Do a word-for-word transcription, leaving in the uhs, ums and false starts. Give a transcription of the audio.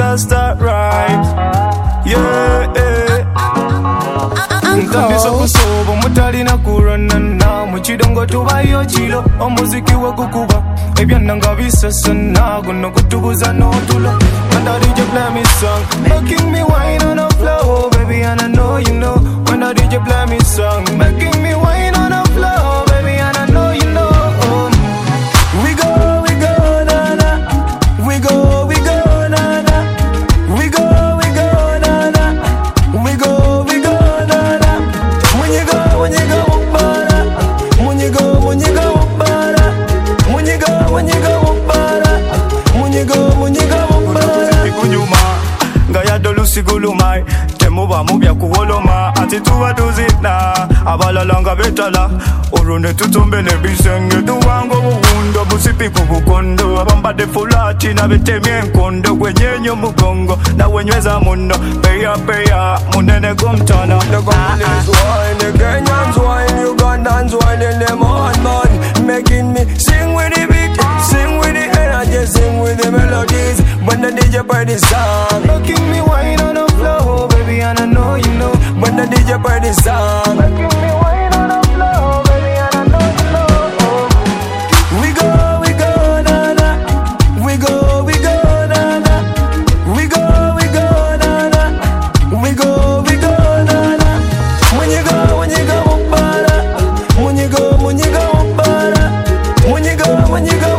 just start right. Yeah, yeah. Ntandisa kusoba mutali na kuranana muchidongo tubayo chilo omuziki wa kukuba ebyana nga bisasana guno kutubuza n'otulo when the D J play me song making me wine on the floor baby and I know you know when the D J play me song making me wine on the floor baby and I know you know we go we go na na we go we go na na we go we go na na we go we go na na when you go when you go para when you go when you go para when you go when you go para when you go when you go para ikunyuma ngaya dolusi gulumai temuba mubya kuwoloma ati tuwa tuzina abalalanga betala urune tutumbele bisenge tuwango buwundo busipiku bukondo abambade fulati na betemye nkondo gwenyenyo mugongo na wenyweza muno peya peya munene kumtana the Congolese wine, the Kenyans wine, Ugandans wine in them on man making me sing with the beat, sing with the energy, sing with the melodies when the D J play the song making me wine on the floor baby and I know you know when the D J play the song making me wine on the floor baby and I know you know we go we go na na we go we go na na we go we go na na we go we go na na when you go when you go para when you go when you go para when you go when you go